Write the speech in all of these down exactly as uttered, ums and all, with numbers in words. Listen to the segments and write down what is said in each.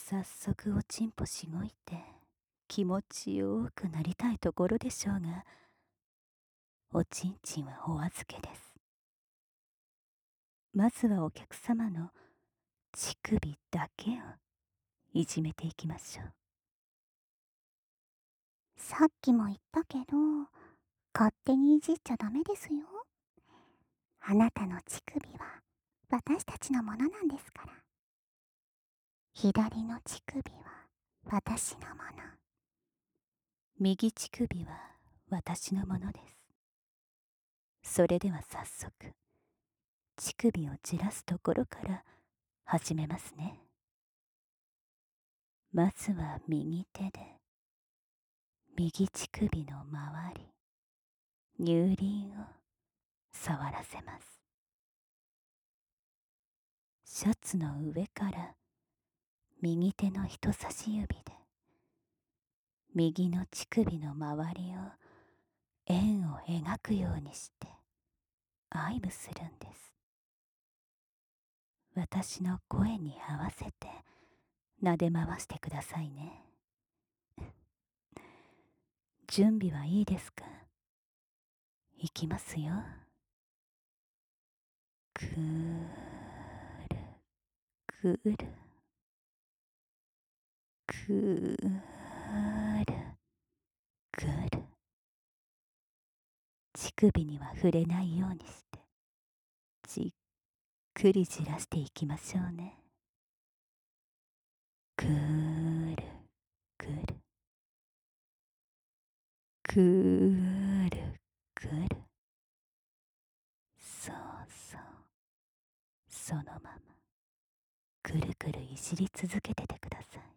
早速おちんぽしごいて気持ちよくなりたいところでしょうが、おちんちんはお預けです。まずはお客様の乳首だけをいじめていきましょう。 さっきも言ったけど、勝手にいじっちゃダメですよ。あなたの乳首は私たちのものなんですから。左の乳首は私のもの。 右乳首は私のものです。それでは早速、乳首をじらすところから始めますね。まずは右手で、右乳首の周り、乳輪を触らせます。シャツの上から右手の人差し指で、右の乳首の周りを円を描くようにして愛撫するんです。私の声に合わせて撫で回してくださいね。準備はいいですか？いきますよ。くるくるくるくる。乳首には触れないようにしてじっくりじらしていきましょうね。くるくるくるくる。そうそう、そのままくるくるいじり続けててください。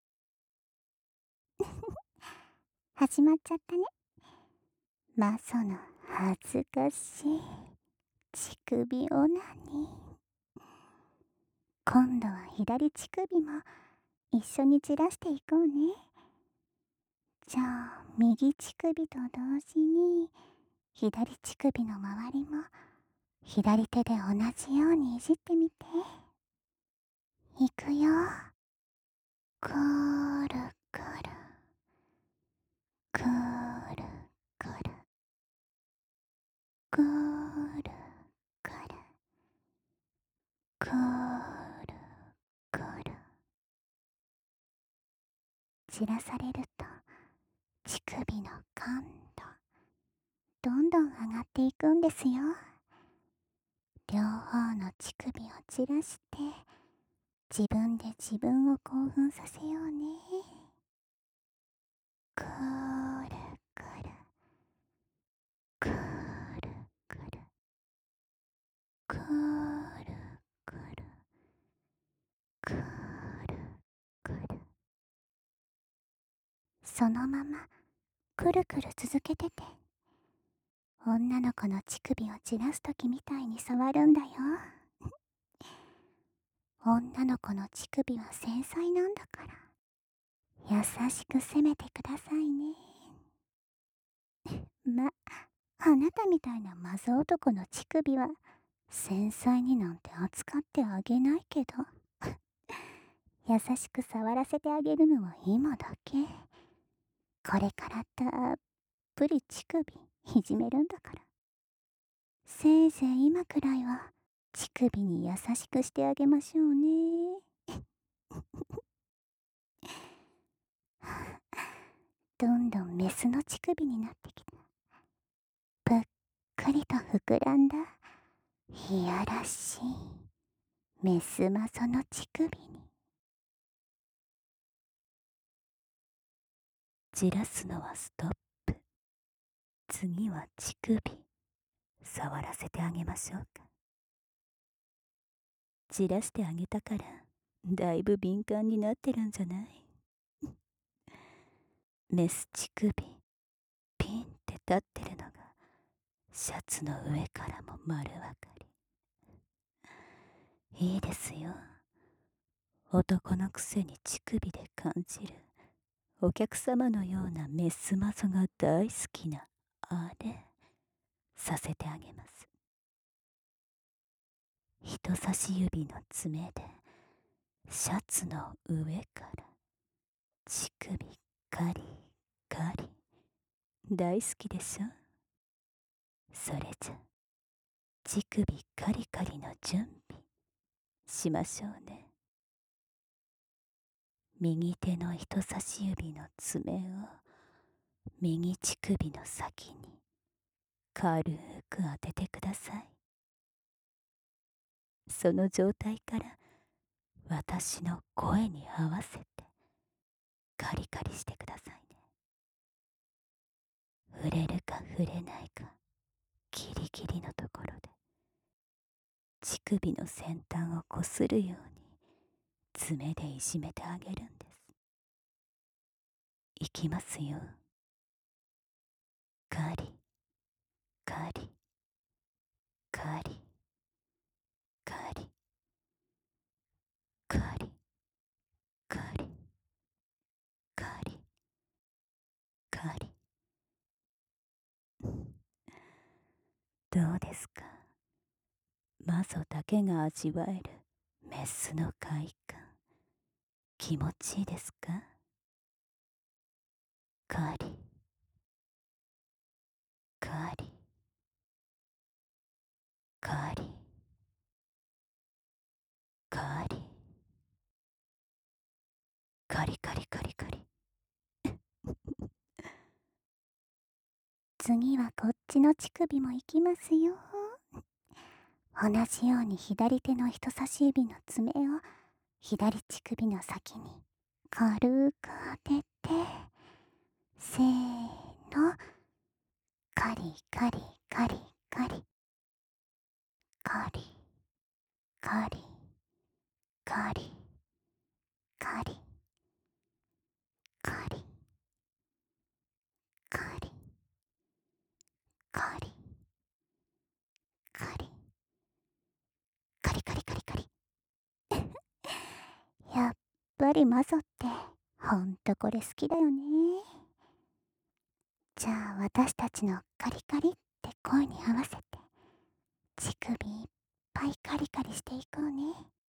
始まっちゃったね。まその恥ずかしい乳首オナニー。今度は左乳首も一緒にじらしていこうね。じゃあ右乳首と同時に左乳首の周りも左手で同じようにいじってみて。いくよ。くるくるくるくるくるくるくるくる。散らされると乳首の感度どんどん上がっていくんですよ。両方の乳首を散らして自分で自分を興奮させようね。くるくるくるくるくるくるくるくる。そのままくるくる続けてて。女の子の乳首を散らすときみたいに触るんだよ。女の子の乳首は繊細なんだから優しく攻めてくださいね。ま、あなたみたいなマザ男の乳首は繊細になんて扱ってあげないけど優しく触らせてあげるのは今だけ。これからたっぷり乳首いじめるんだから、せいぜい今くらいは乳首に優しくしてあげましょうね。どんどんメスの乳首になってきた。ぷっくりと膨らんだいやらしいメスマソの乳首に。 じらすのはストップ。次は乳首触らせてあげましょうか。じらしてあげたからだいぶ敏感になってるんじゃない？メス乳首ピンって立ってるのがシャツの上からも丸わかり。いいですよ。男のくせに乳首で感じるお客様のようなメスマゾが大好きなあれさせてあげます。人差し指の爪でシャツの上から乳首カリカリ大好きでしょ。それじゃ乳首カリカリの準備しましょうね。右手の人差し指の爪を右乳首の先に軽く当ててください。その状態から私の声に合わせてカリカリしてくださいね。触れるか触れないかギリギリのところで乳首の先端をこするように爪でいじめてあげるんです。いきますよ。カリカリカリカリカリカリカリカリ。どうですか。マゾだけが味わえるメスの快感、気持ちいいですか。カリカリカリカリカリカリカリカリ。 次はこっちの乳首も行きますよ。同じように左手の人差し指の爪を左乳首の先に軽く当てて、せーの、カリカリカリカリカリカリカリカリカリカリカリカリカリカリカリカリ。やっぱりマゾってほんとこれ好きだよね。じゃあ私たちのカリカリって声に合わせて乳首いっぱいカリカリしていこうね。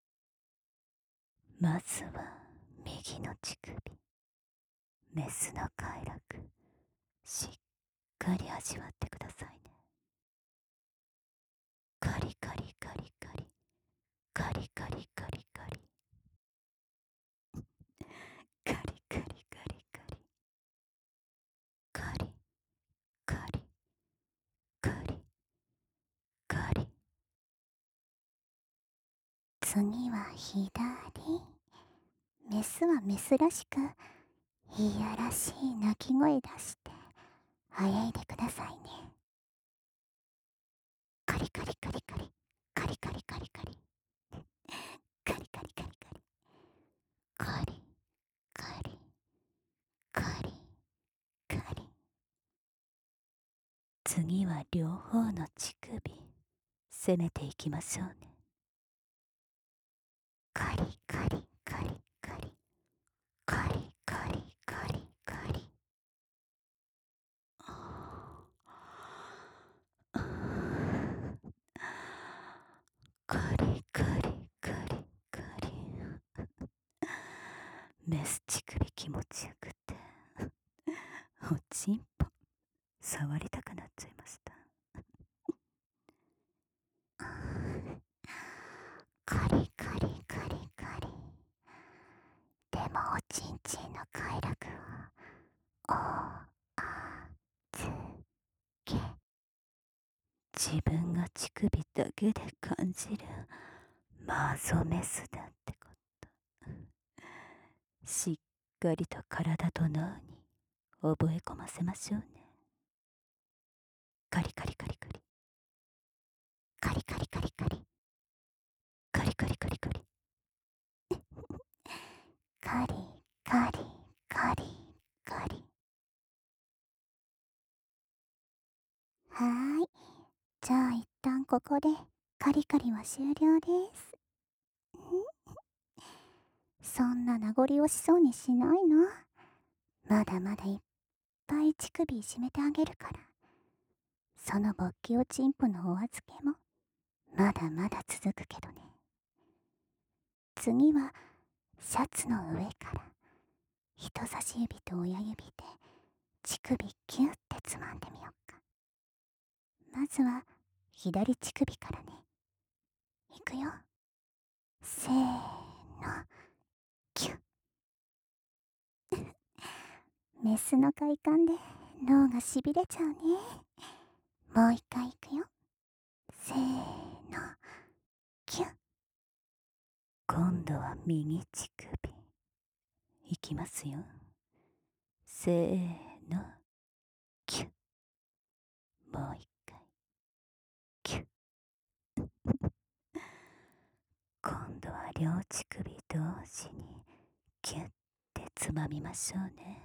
まずは右の乳首、メスの快楽しっかり味わってくださいね。カリカリカリカリカリカリカリカリカリカリカリカリカリカリカリカリ。 次は左。メスはメスらしくいやらしい鳴き声出してあやいでくださいね。カリカリカリカリカリカリカリカリカリカリカリカリカリカリカリカリ。 次は両方の乳首攻めていきましょうね。 カリカリカリカリカリカリカリカリ。 カリカリカリカリ。メス乳首気持ちよくておちんぽ触りたくなっちゃいました。 カリカリカリカリ。でもおちんちんの快楽をおあずけ。 自分が乳首だけで感じるマゾメスだってこと、しっかりと体と脳に覚え込ませましょうね。カリカリカリカリカリカリカリカリカリカリカリカリカリカリカリカリ。はーい、じゃあ一旦ここでカリカリは終了です。そんな名残惜しそうにしないの。まだまだいっぱい乳首いじめてあげるから。その勃起おちんぽのお預けもまだまだ続くけどね。次はシャツの上から人差し指と親指で乳首キュッてつまんでみよっか。まずは左乳首からね。いくよ。せーの、キュッ。メスの快感で脳がしびれちゃうね。もう一回いくよ。せーの、キュッ。 今度は右乳首。いきますよ。せーの、キュッ。もう一回、キュッ。今度は両乳首同時にキュッてつまみましょうね。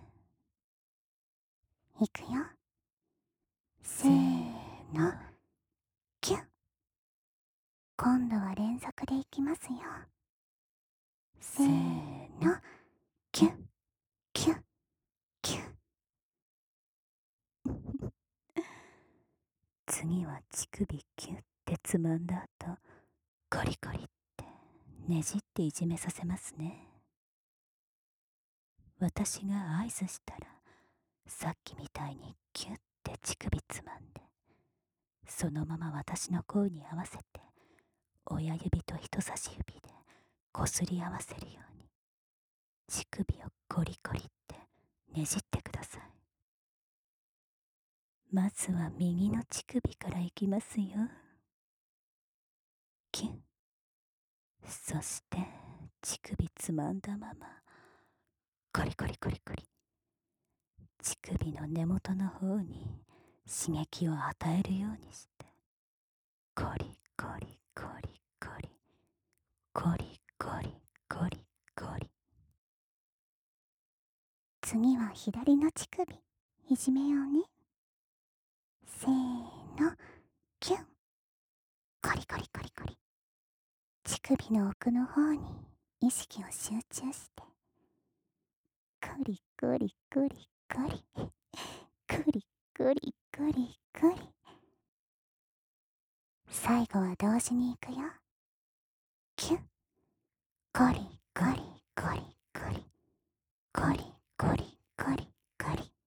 いくよ。せーの、キュッ。今度は連続でいきますよ。せーの、キュッ、キュッ、キュッ。 次は乳首キュッてつまんだ後、コリコリってねじっていじめさせますね。私が合図したら、さっきみたいにキュッて乳首つまんで、そのまま私の声に合わせて親指と人差し指でこすり合わせるように乳首をコリコリってねじってください。まずは右の乳首からいきますよ。キュッ。そして乳首つまんだままコリコリコリコリ、乳首の根元の方に刺激を与えるようにして、コリコリコリコリコリコリコリコリ。 次は左の乳首いじめようね。せーの、キュン。コリコリコリコリ。乳首の奥の方に意識を集中して、コリコリコリコリコリコリコリコリ。最後は同時にいくよ。キュン。コリコリコリコリコリコリコリコリ。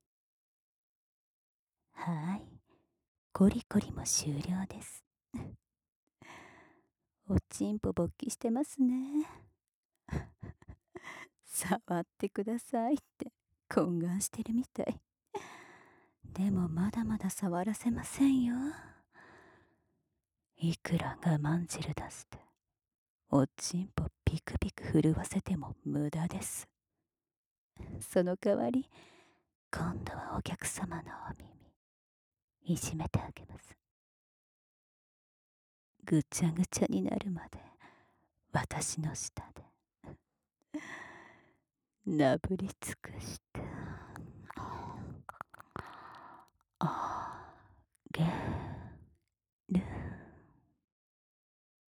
はい、コリコリも終了です。おちんぽ勃起してますね。触ってくださいって懇願してるみたい。でもまだまだ触らせませんよ。いくら我慢汁出しておちんぽピクピク震わせても無駄です。その代わり今度はお客様のお耳いじめてあげます。ぐちゃぐちゃになるまで私の下でなぶり尽くして